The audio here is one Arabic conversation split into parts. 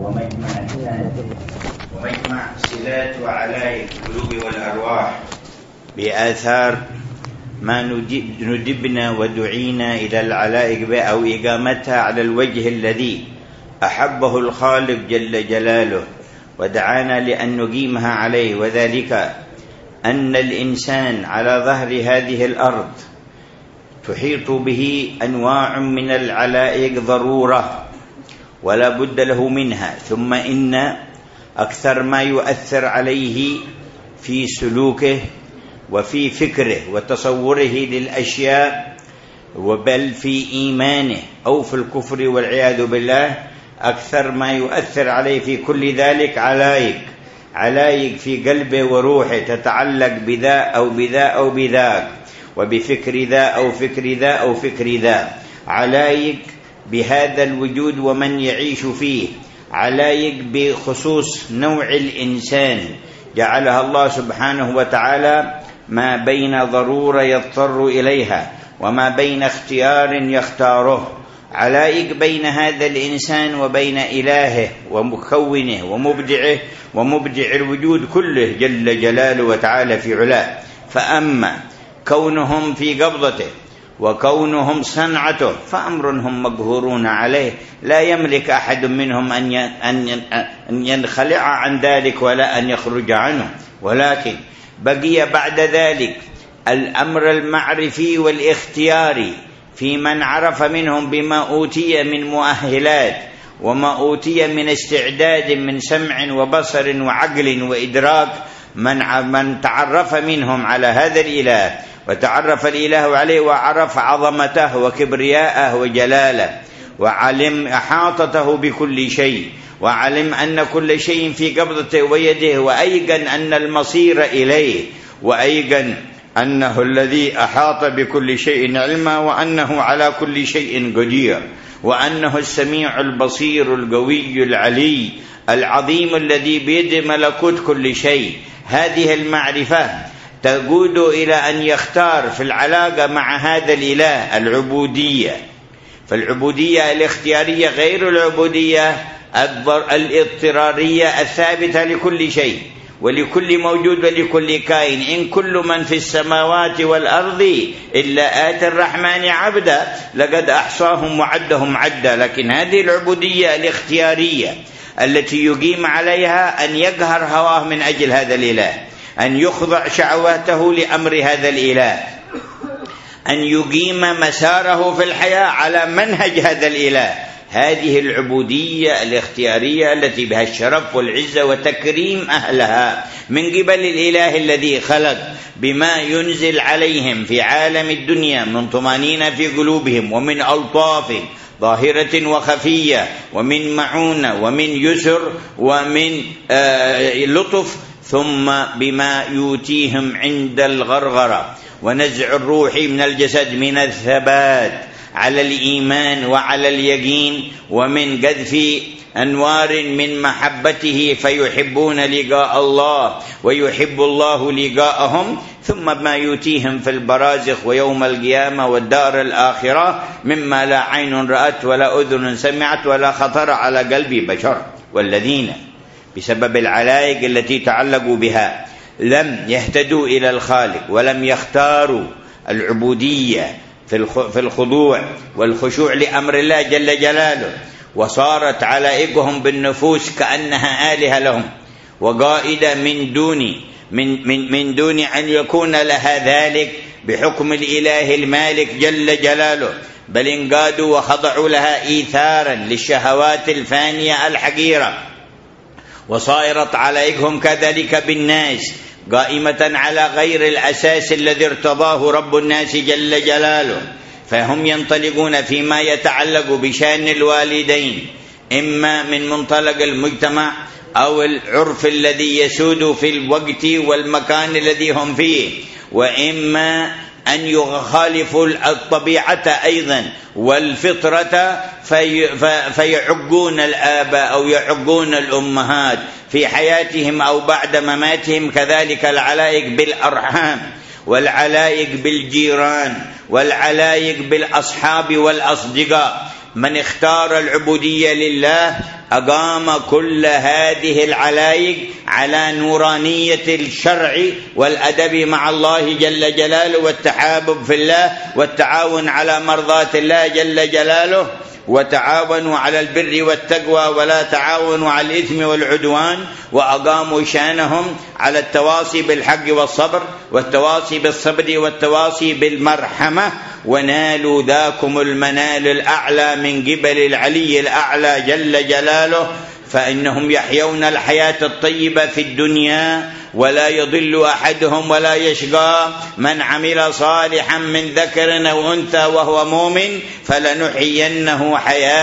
ومجمع صلات وعلايق القلوب والأرواح بآثار ما ندبنا ودعينا إلى العلائق أو إقامتها على الوجه الذي أحبه الخالق جل جلاله ودعانا لأن نقيمها عليه، وذلك أن الإنسان على ظهر هذه الأرض تحيط به أنواع من العلائق ضرورة ولا بد له منها، ثم إن أكثر ما يؤثر عليه في سلوكه وفي فكره وتصوره للأشياء وبل في إيمانه أو في الكفر والعياذ بالله، أكثر ما يؤثر عليه في كل ذلك علائق في قلبه وروحه تتعلق بذا أو بذا أو بذاك، وبفكر ذا أو فكر ذا أو فكر ذا، علائق بهذا الوجود ومن يعيش فيه، علائق بخصوص نوع الإنسان جعلها الله سبحانه وتعالى ما بين ضرورة يضطر إليها وما بين اختيار يختاره، علائق بين هذا الإنسان وبين إلهه ومكونه ومبدعه ومبدع الوجود كله جل جلاله وتعالى في علاه. فأما كونهم في قبضته وكونهم صنعته فأمر هم مقهورون عليه، لا يملك أحد منهم أن ينخلع عن ذلك ولا أن يخرج عنه، ولكن بقي بعد ذلك الأمر المعرفي والاختياري في من عرف منهم بما أوتي من مؤهلات وما أوتي من استعداد من سمع وبصر وعقل وإدراك، من تعرف منهم على هذا الإله وتعرف الإله عليه وعرف عظمته وكبرياءه وجلاله وعلم إحاطته بكل شيء وعلم أن كل شيء في قبضته ويده، وأيقن أن المصير إليه، وأيقن أنه الذي أحاط بكل شيء علما، وأنه على كل شيء قدير، وأنه السميع البصير القوي العلي العظيم الذي بيده ملكوت كل شيء. هذه المعرفة تقود إلى أن يختار في العلاقة مع هذا الإله العبودية، فالعبودية الاختيارية غير العبودية الاضطرارية الثابتة لكل شيء ولكل موجود ولكل كائن. إن كل من في السماوات والأرض إلا آتي الرحمن عبدا لقد أحصاهم وعدهم عدا. لكن هذه العبودية الاختيارية التي يقيم عليها أن يقهر هواه من أجل هذا الإله، أن يخضع شهواته لأمر هذا الإله، أن يقيم مساره في الحياة على منهج هذا الإله. هذه العبودية الاختيارية التي بها الشرف والعزة وتكريم أهلها من قبل الإله الذي خلق بما ينزل عليهم في عالم الدنيا من طمأنينة في قلوبهم ومن ألطاف ظاهرة وخفية ومن معونة ومن يسر ومن لطف، ثم بما يؤتيهم عند الغرغرة ونزع الروح من الجسد من الثبات على الإيمان وعلى اليقين، ومن قذف أنوار من محبته فيحبون لقاء الله ويحب الله لقاءهم، ثم ما يؤتيهم في البرازخ ويوم القيامة والدار الآخرة مما لا عين رأت ولا أذن سمعت ولا خطر على قلب بشر. والذين بسبب العلائق التي تعلقوا بها لم يهتدوا إلى الخالق ولم يختاروا العبودية في الخضوع والخشوع لأمر الله جل جلاله، وصارت علائقهم بالنفوس كأنها آلهة لهم وقائدة من دون أن يكون لها ذلك بحكم الإله المالك جل جلاله، بل انقادوا وخضعوا لها إيثارا للشهوات الفانية الحقيرة، وصائرت علائقهم كذلك بالناس قائمة على غير الأساس الذي ارتضاه رب الناس جل جلاله. فهم ينطلقون فيما يتعلق بشأن الوالدين إما من منطلق المجتمع أو العرف الذي يسود في الوقت والمكان الذي هم فيه، وإما أن يخالفوا الطبيعة أيضا والفطرة فيعقون الآباء أو يعقون الأمهات في حياتهم أو بعد مماتهم. كذلك العلائق بالأرحام والعلائق بالجيران والعلائق بالأصحاب والأصدقاء من اختار العبودية لله أقام كل هذه العلايق على نورانية الشرع والأدب مع الله جل جلاله، والتحابب في الله، والتعاون على مرضات الله جل جلاله، وتعاونوا على البر والتقوى ولا تعاونوا على الإثم والعدوان. وأقاموا شانهم على التواصي بالحق والصبر، والتواصي بالصبر، والتواصي بالمرحمة، ونالوا ذاكم المنال الأعلى من قبل العلي الأعلى جل جلاله. فإنهم يحيون الحياة الطيبة في الدنيا ولا يضل أحدهم ولا يشقى. من عمل صالحا من ذكر أو أنثى وهو مؤمن فلنحيينه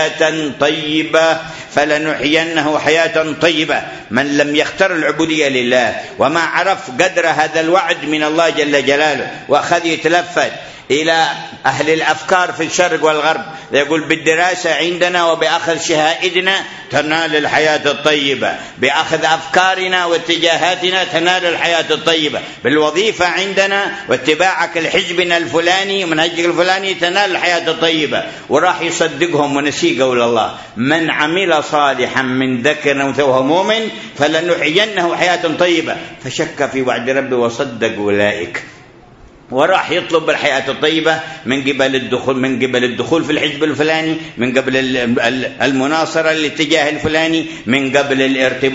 حياة طيبة. من لم يختر العبودية لله وما عرف قدر هذا الوعد من الله جل جلاله، وأخذ يتلفت إلى أهل الأفكار في الشرق والغرب، يقول بالدراسة عندنا وبأخذ شهائدنا تنال الحياة الطيبة، بأخذ أفكارنا واتجاهاتنا تنال الحياة الطيبة، بالوظيفة عندنا واتباعك لحزبنا الفلاني ومنهجك الفلاني تنال الحياة الطيبة. وراح يصدقهم ونسي قول الله: من عمل صالحا من ذكر وهو مؤمن فلنحيينه حياة طيبة. فشك في وعد ربه وصدق أولئك، وراح يطلب الحياة الطيبة من قبل الدخول في الحزب الفلاني، من قبل المناصرة للاتجاه الفلاني، من قبل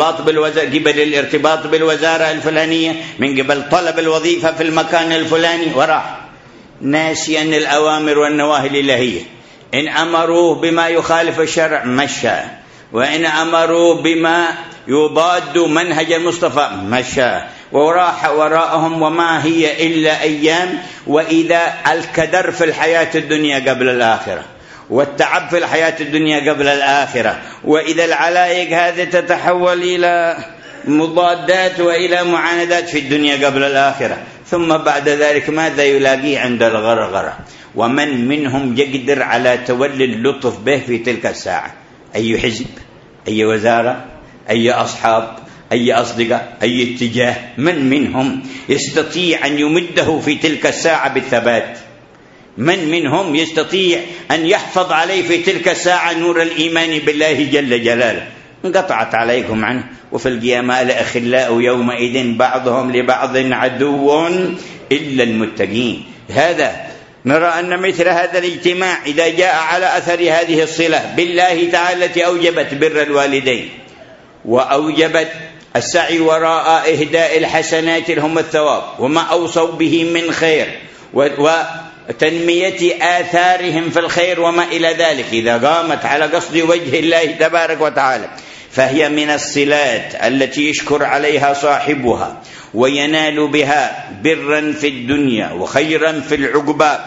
الارتباط بالوزارة الفلانية، من قبل طلب الوظيفة في المكان الفلاني، وراح ناسيا الأوامر والنواهي الإلهية. إن أمروا بما يخالف الشرع مشى، وإن أمروا بما يضاد منهج المصطفى مشى، وراح وراءهم وما هي إلا أيام. وإذا الكدر في الحياة الدنيا قبل الآخرة، والتعب في الحياة الدنيا قبل الآخرة، وإذا العلائق هذه تتحول إلى مضادات وإلى معاندات في الدنيا قبل الآخرة، ثم بعد ذلك ماذا يلاقيه عند الغرغرة؟ ومن منهم يقدر على تولي اللطف به في تلك الساعة؟ أي حزب، أي وزارة، أي أصحاب، أي أصدقاء، أي اتجاه، من منهم يستطيع أن يمده في تلك الساعة بالثبات؟ من منهم يستطيع أن يحفظ عليه في تلك الساعة نور الإيمان بالله جل جلاله؟ انقطعت عليكم عنه. وفي القيامة الأخلاء يومئذ بعضهم لبعض عدو إلا المتقين. هذا نرى أن مثل هذا الاجتماع إذا جاء على أثر هذه الصلة بالله تعالى التي أوجبت بر الوالدين، وأوجبت السعي وراء إهداء الحسنات لهم الثواب وما أوصوا به من خير، وتنمية آثارهم في الخير وما إلى ذلك، إذا قامت على قصد وجه الله تبارك وتعالى، فهي من الصلات التي يشكر عليها صاحبها وينال بها برا في الدنيا وخيرا في العقبى.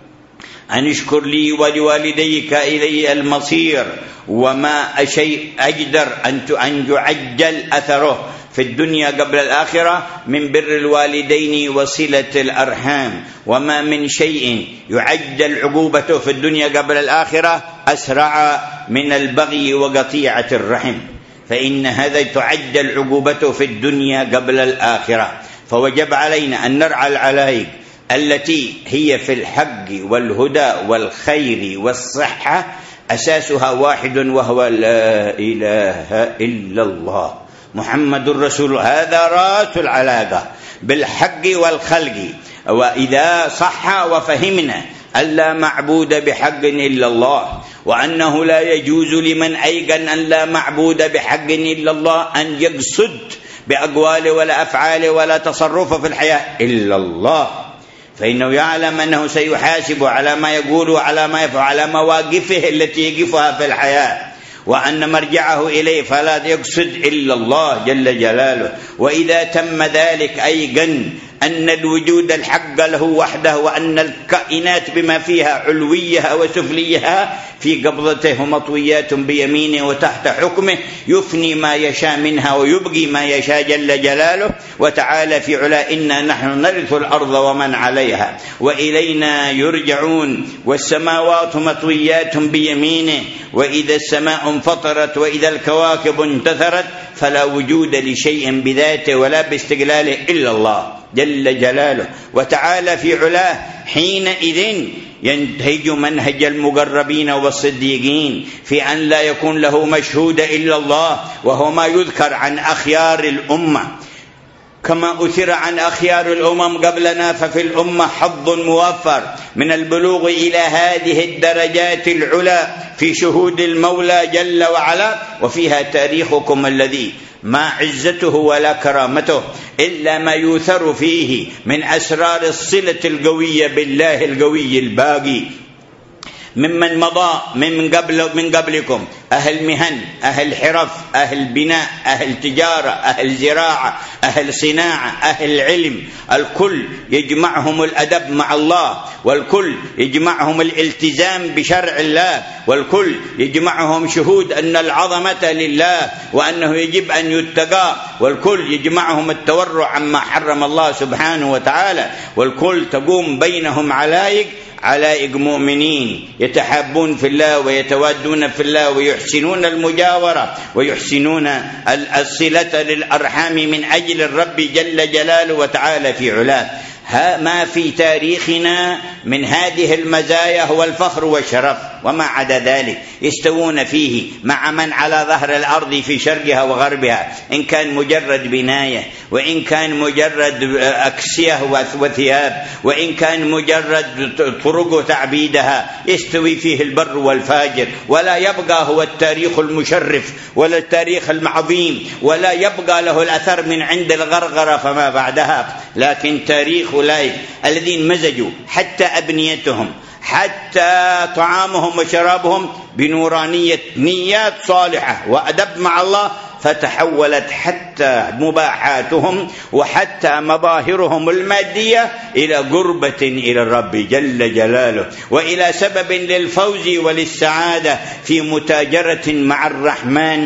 أن اشكر لي ولوالديك إلي المصير، وما شيء أجدر أن يعجل أثره في الدنيا قبل الآخرة من بر الوالدين وصلة الأرحام، وما من شيء يعجل عقوبته في الدنيا قبل الآخرة أسرع من البغي وقطيعة الرحم، فإن هذا تعجل عقوبته في الدنيا قبل الآخرة. فوجب علينا أن نرعى العلائق التي هي في الحق والهدى والخير والصحة، أساسها واحد وهو لا إله إلا الله محمد رسول الله. هذا رأس العلاقة بالحق والخلق. وإذا صح وفهمنا أن لا معبود بحق إلا الله، وأنه لا يجوز لمن أيقن أن لا معبود بحق إلا الله أن يقصد بأقواله ولا أفعاله ولا تصرفه في الحياة إلا الله، فإنه يعلم أنه سيحاسب على ما يقول وعلى ما يفعل، على مواقفه التي يقفها في الحياة، وأن مرجعه إليه فلا يقصد إلا الله جل جلاله. وإذا تم ذلك أيقن أن الوجود الحق له وحده، وأن الكائنات بما فيها علويها وسفليها في قبضته مطويات بيمينه وتحت حكمه، يفني ما يشاء منها ويبقي ما يشاء جل جلاله وتعالى في علا. إنا نحن نرث الأرض ومن عليها وإلينا يرجعون، والسماوات مطويات بيمينه، وإذا السماء انفطرت وإذا الكواكب انتثرت فلا وجود لشيء بذاته ولا باستقلاله إلا الله جل جلاله وتعالى في علاه. حينئذ ينتهج منهج المقربين والصديقين في أن لا يكون له مشهود إلا الله، وهو ما يذكر عن أخيار الأمة كما أثر عن أخيار الأمم قبلنا. ففي الأمة حظ موفر من البلوغ إلى هذه الدرجات العلى في شهود المولى جل وعلا، وفيها تاريخكم الذي ما عزته ولا كرامته إلا ما يؤثر فيه من أسرار الصلة القوية بالله القوي الباقي ممن مضى من قبلكم، أهل مهن، أهل حرف، أهل بناء، أهل تجارة، أهل زراعة، أهل صناعة، أهل علم، الكل يجمعهم الأدب مع الله، والكل يجمعهم الالتزام بشرع الله، والكل يجمعهم شهود أن العظمة لله وأنه يجب أن يتقى، والكل يجمعهم التورع عما حرم الله سبحانه وتعالى، والكل تقوم بينهم علائق مؤمنين يتحابون في الله ويتوادون في الله ويحسنون المجاورة ويحسنون الصلة للأرحام من أجل الرب جل جلاله وتعالى في علاه. ما في تاريخنا من هذه المزايا هو الفخر والشرف، وما عدا ذلك يستوون فيه مع من على ظهر الأرض في شرقها وغربها، إن كان مجرد بناية، وإن كان مجرد أكسية وثياب، وإن كان مجرد طرق تعبيدها، يستوي فيه البر والفاجر، ولا يبقى هو التاريخ المشرف ولا التاريخ العظيم، ولا يبقى له الأثر من عند الغرغرة فما بعدها، لكن تاريخ أولئك الذين مزجوا حتى أبنيتهم، حتى طعامهم وشرابهم بنورانية نيات صالحة وأدب مع الله، فتحولت حتى مباحاتهم وحتى مظاهرهم المادية إلى قربة إلى الرب جل جلاله، وإلى سبب للفوز وللسعادة في متاجرة مع الرحمن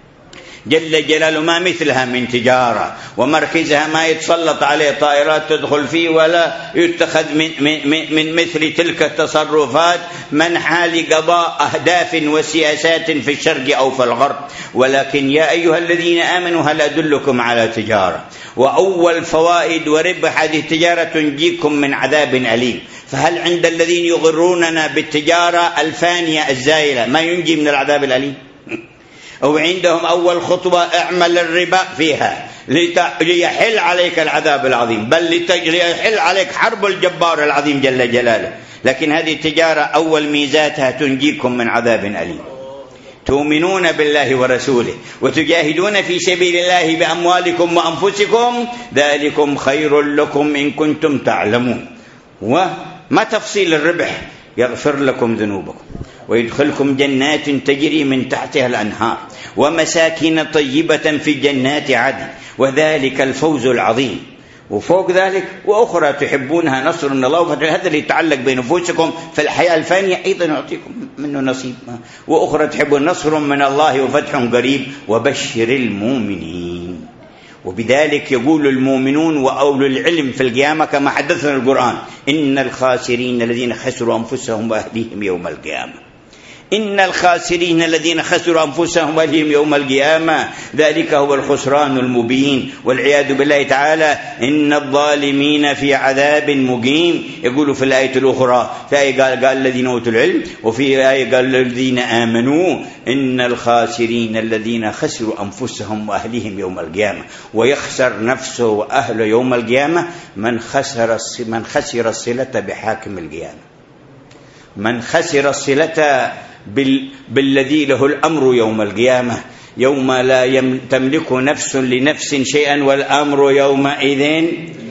جل جلاله ما مثلها من تجارة، ومركزها ما يتسلط عليه طائرات تدخل فيه ولا يتخذ من مثل تلك التصرفات منحى لقضاء أهداف وسياسات في الشرق أو في الغرب. ولكن يا أيها الذين آمنوا هل أدلكم على تجارة، وأول فوائد وربح هذه التجارة تنجيكم من عذاب أليم. فهل عند الذين يغروننا بالتجارة الفانية الزائلة ما ينجي من العذاب الأليم؟ أو عندهم أول خطوة اعمل الربا فيها ليحل عليك العذاب العظيم، بل ليحل عليك حرب الجبار العظيم جل جلاله. لكن هذه التجارة أول ميزاتها تنجيكم من عذاب أليم. تؤمنون بالله ورسوله وتجاهدون في سبيل الله بأموالكم وأنفسكم، ذلكم خير لكم إن كنتم تعلمون. وما تفصيل الربح؟ يغفر لكم ذنوبكم ويدخلكم جنات تجري من تحتها الأنهار ومساكن طيبة في جنات عدن، وذلك الفوز العظيم. وفوق ذلك وأخرى تحبونها نصر من الله وفتح، هذا اللي يتعلق بنفوسكم في الحياة الفانية أيضا يعطيكم منه نصيب. وأخرى تحبون نصر من الله وفتح قريب وبشر المؤمنين. وبذلك يقول المؤمنون وأولو العلم في القيامة كما حدثنا القرآن: إن الخاسرين الذين خسروا أنفسهم وأهليهم يوم القيامة. إن الخاسرين الذين خسروا أنفسهم وأهليهم يوم القيامة، ذلك هو الخسران المبين والعياذ بالله تعالى. إن الظالمين في عذاب مقيم. يقول في الآية الأخرى، في آية قال الذين أوتوا العلم، وفي آية قال الذين آمنوا. إن الخاسرين الذين خسروا أنفسهم وأهليهم يوم القيامة. ويخسر نفسه وأهله يوم القيامة من خسر الصلة بحاكم القيامة، من خسر الصلة بالذي له الأمر يوم القيامة، يوم لا تملك نفس لنفس شيئا والأمر يومئذ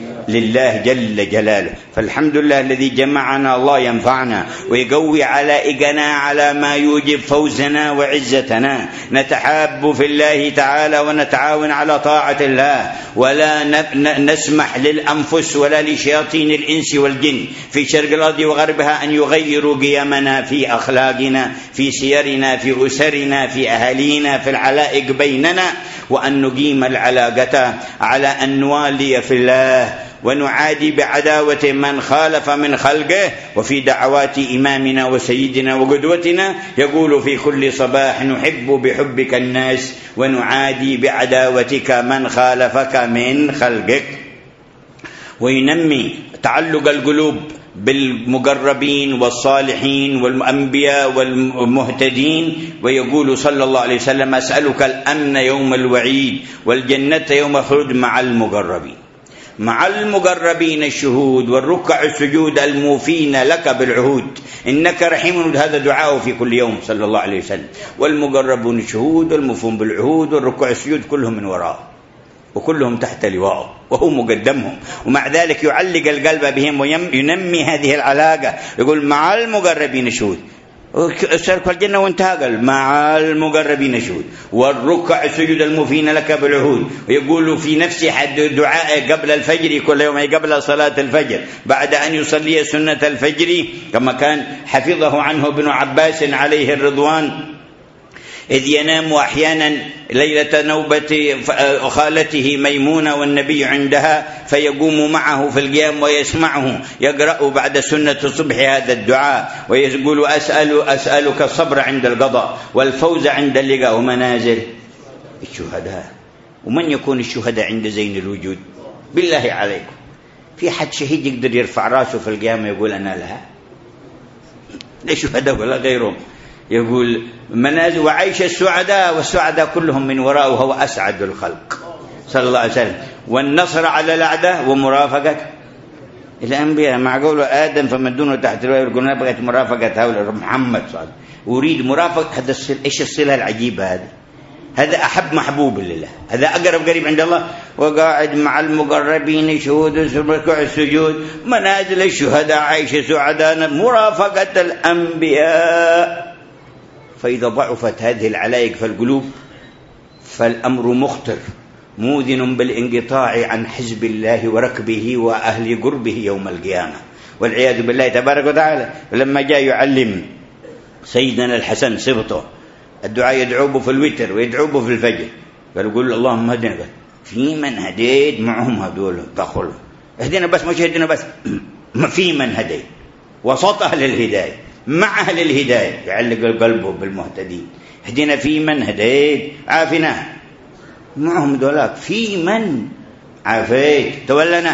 لله جل جلاله. فالحمد لله الذي جمعنا، الله ينفعنا ويقوي علائقنا على ما يوجب فوزنا وعزتنا. نتحاب في الله تعالى ونتعاون على طاعة الله، ولا نسمح للأنفس ولا لشياطين الإنس والجن في شرق الأرض وغربها أن يغيروا قيمنا في أخلاقنا، في سيرنا، في أسرنا، في أهالينا، في العلائق بيننا، وأن نقيم العلاقة على أن نوالي في الله ونعادي بعداوة من خالف من خلقه. وفي دعوات إمامنا وسيدنا وقدوتنا يقول في كل صباح: نحب بحبك الناس ونعادي بعداوتك من خالفك من خلقك. وينمي تعلق القلوب بالمقربين والصالحين والأنبياء والمهتدين. ويقول صلى الله عليه وسلم: أسألك الأمن يوم الوعيد والجنة يوم الخلود مع المقربين. مع المقربين الشهود والركع السجود الموفين لك بالعهود إنك رحيم. هذا دعاءه في كل يوم صلى الله عليه وسلم. والمقربون الشهود والموفون بالعهود والركع السجود كلهم من وراءه وكلهم تحت لواءه وهو مقدمهم، ومع ذلك يعلق القلب بهم وينمي هذه العلاقة. يقول: مع المقربين الشهود، اشترك في الجنة وانتهى، قال: مع المقربين الشهود والركع السجود الموفين لك بالعهود. ويقول في نفس حد دعاء قبل الفجر كل يوم، قبل صلاة الفجر بعد أن يصلي سنة الفجر، كما كان حفظه عنه ابن عباس عليه الرضوان، إذ ينام أحيانا ليلة نوبة خالته ميمونة والنبي عندها، فيقوم معه في القيام ويسمعه يقرأ بعد سنة الصبح هذا الدعاء، ويقول: أسألك الصبر عند القضاء والفوز عند اللقاء ومنازل الشهداء. ومن يكون الشهداء عند زين الوجود؟ بالله عليكم، في حد شهيد يقدر يرفع راسه في القيامة يقول أنا لها؟ لا شهداء ولا غيرهم. يقول: منازل وعيش السعداء، والسعداء كلهم من وراءه، وهو أسعد الخلق صلى الله عليه وسلم. والنصر على الأعداء ومرافقة الأنبياء. مع قول آدم فمن دونه تحت الوحي، يقولون بغيت مرافقة هؤلاء محمد صلى الله عليه وسلم. أريد مرافقة. هذا إيش الصلة العجيبة هذه؟ هذا أحب محبوب لله، هذا أقرب قريب عند الله. وقاعد مع المقربين شهود ركوع السجود، منازل الشهداء، عيش السعداء، مرافقة الأنبياء. فإذا ضعفت هذه العلائق في القلوب فالأمر مخطر موذن بالانقطاع عن حزب الله وركبه وأهل قربه يوم القيامة والعياذ بالله تبارك وتعالى. لما جاء يعلم سيدنا الحسن سبطه الدعاء، يدعوه في الوتر ويدعوه في الفجر، قال: يقول: اللهم هدنا. في من هديت معهم هدول دخلوا، اهدنا بس مش هدنا بس، في من هديت وسط أهل الهداية مع أهل الهداية، يعلق قلبه بالمهتدين. هدينا في من هديت، عافنا معهم دولاك، في من عافيت، تولنا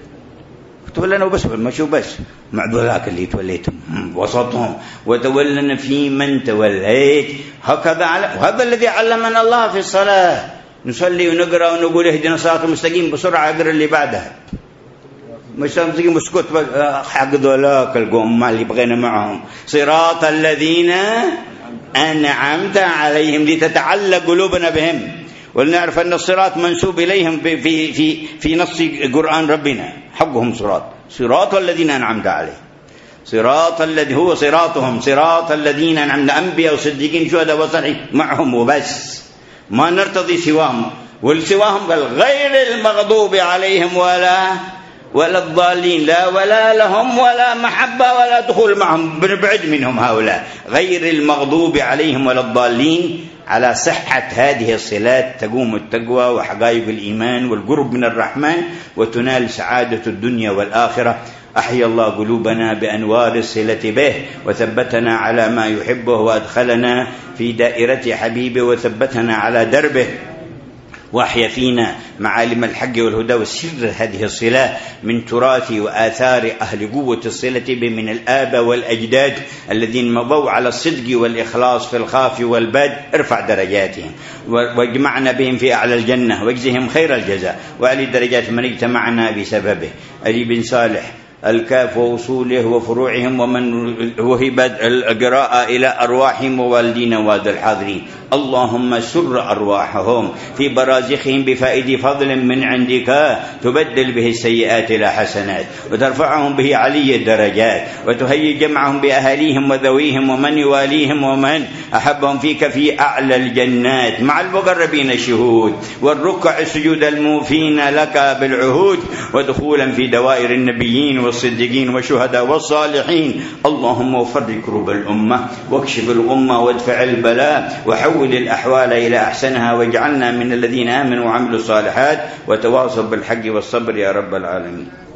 وبس، ما شو بس مع دولاك اللي توليتهم وسطهم، وتولنا في من توليت. هكذا وهذا الذي علمنا الله في الصلاة، نصلي ونقرأ ونقول: اهدنا الصراط المستقيم، بسرعة اقرأ اللي بعدها، مش تمسكين مسكوت حق ذولاك القوم اللي بغينا معهم. صراط الذين أنعمت عليهم، لتتعلق قلوبنا بهم، ولنعرف أن الصراط منسوب إليهم في نص قرآن ربنا، حقهم صراط الذين أنعمت عليهم، صراط الذي هو صراطهم، صراط الذين أنعمت، أنبياء وصديقين شهداء وصالحين معهم وبس، ما نرتضي سواهم. والسواهم قال: غير المغضوب عليهم ولا الضالين، لا ولا لهم ولا محبة ولا دخول معهم، بنبعد منهم هؤلاء. غير المغضوب عليهم ولا الضالين. على صحة هذه الصلات تقوم التقوى وحقائق الإيمان والقرب من الرحمن، وتنال سعادة الدنيا والآخرة. أحيا الله قلوبنا بأنوار الصلة به، وثبتنا على ما يحبه، وأدخلنا في دائرة حبيبه، وثبتنا على دربه، وأحيا فينا معالم الحق والهدى وسر هذه الصلة من تراث وآثار أهل قوة الصلة به من الآباء والأجداد الذين مضوا على الصدق والإخلاص في الخاف والباد. ارفع درجاتهم واجمعنا بهم في أعلى الجنة، واجزهم خير الجزاء، وأعلي درجات من اجتمعنا بسببه. علي بن صالح الكاف ووصوله وفروعهم، ومن وهب القراءة إلى أرواحهم ووالدين ووالد الحاضرين. اللهم سر أرواحهم في برازخهم بفائد فضل من عندك، تبدل به السيئات إلى حسنات، وترفعهم به علي الدرجات، وتهيئ جمعهم بأهاليهم وذويهم ومن يواليهم ومن أحبهم فيك في أعلى الجنات، مع المقربين الشهود والركع السجود الموفين لك بالعهود، ودخولا في دوائر النبيين والصديقين والشهداء والصالحين. اللهم فرج كروب الأمة، واكشف الغمة، وادفع البلاء، وحول الأحوال إلى أحسنها، واجعلنا من الذين آمنوا وعملوا الصالحات وتواصوا بالحق والصبر يا رب العالمين.